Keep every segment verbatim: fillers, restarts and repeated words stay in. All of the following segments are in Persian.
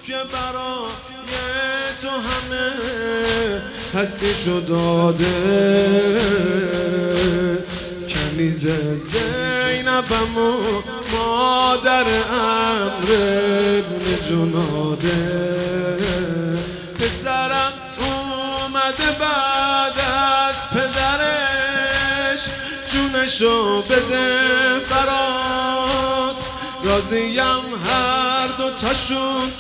که برای تو همه هستیشو داده. کنیز زینبم و مادر عمرو ابن جناده. پسرم اومده بعد از پدرش جونشو بده برات. راضیم هر دو تاشون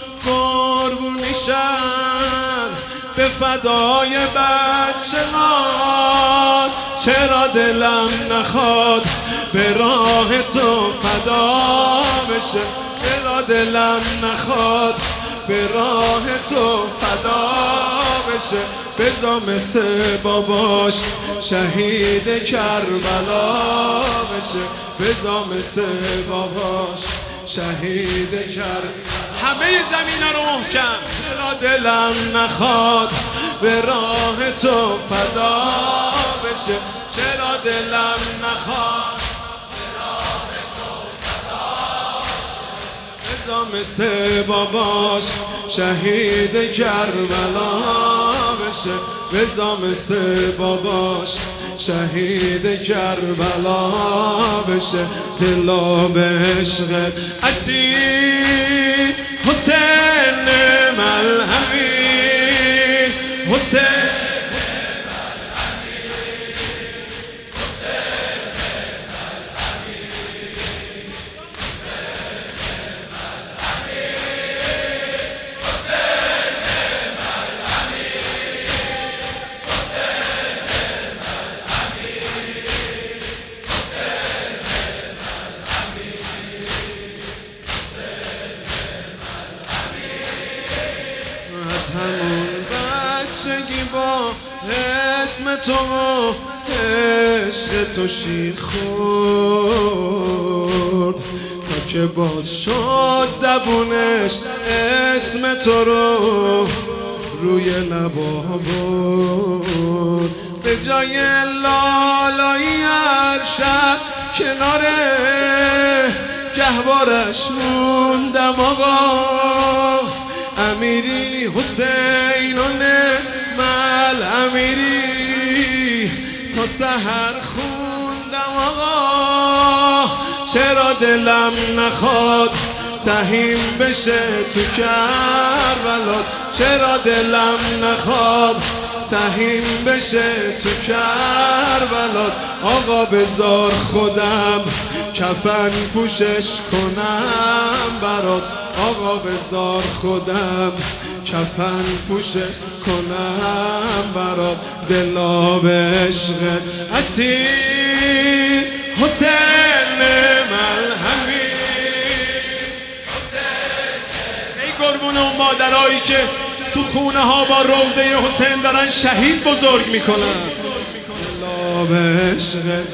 قربونیشن به فدای بچه ما. چرا دلم نخواد به راه تو فدا بشه. چرا دلم نخواد به راه تو فدا بشه. بذار مثل باباش شهید کربلا بشه. بذار مثل باباش شهید کربلا. همه زمین رو محکم. چرا دلم نخواد به راه تو فدا بشه. چرا دلم نخواد به راه تو فدا بشه. بذار مثل باباش شهید کربلا بشه. بذار مثل باباش شهید کربلا بشه. دلا به عشقت اسیر حسین ملهمی. حسین همون بچگی با اسم تو و عشق تو شیر خورد تا که باز شد زبونش اسم تو رو روی لبا برد. به جای لالایی هر شب کنار گهوارش موندم آقا. امیری حسین و نعمل امیری تا سحر خوندم آقا. چرا دلم نخواد سهیم بشه تو کربلا. چرا دلم نخواد سهیم بشه تو کربلا. آقا بذار خودم کفن پوشش کنم برات. آقا بذار خودم کفن پوشش کنم برات. دلا به عشقت اسیر حسین ملهمی. ای قربون اون مادرایی که تو خونه ها با روضه حسین دارن شهید بزرگ میکنن. دلا به عشقت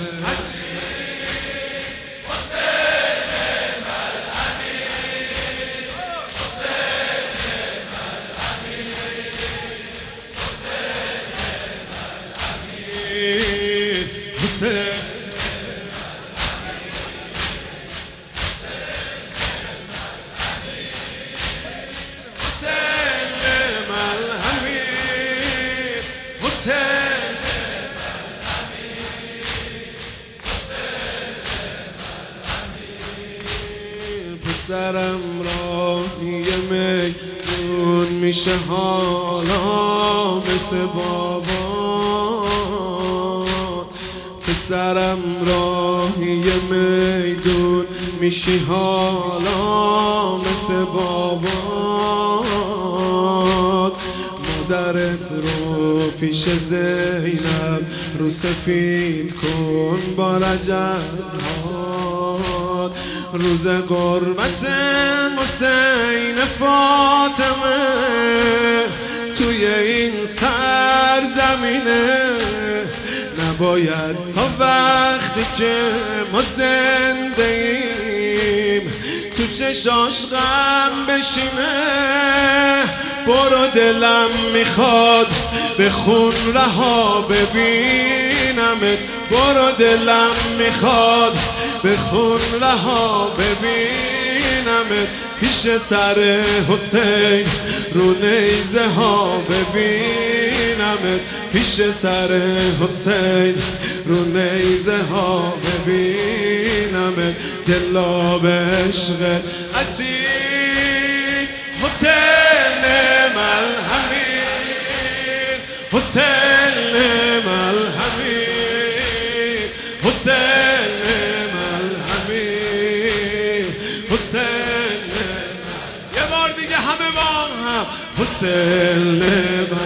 پسرم راهی میدون میشه حالا مثل بابا. پسرم راهی میدون میشی حالا مثل بابا. مادرت رو پیش زینب رو سفید کن با رجزهات. روز قربت حسین فاطمه توی این سرزمینه. نباید تا وقتی که ما زنده ایم تو چشاش غم بشینه. برو دلم میخواد به خون رها ببینمت. برو دلم میخواد به خون رها ببینمت. پیش سر حسین رو نیزه ها ببینمت، پیش سر حسین رو نیزه ها ببینمت، گلاب عشق اصیل حسین ملهمی، حسین ملهمی، حسین ملهمی، حسین. یه بار دیگه همه با هم حسین ملهمی.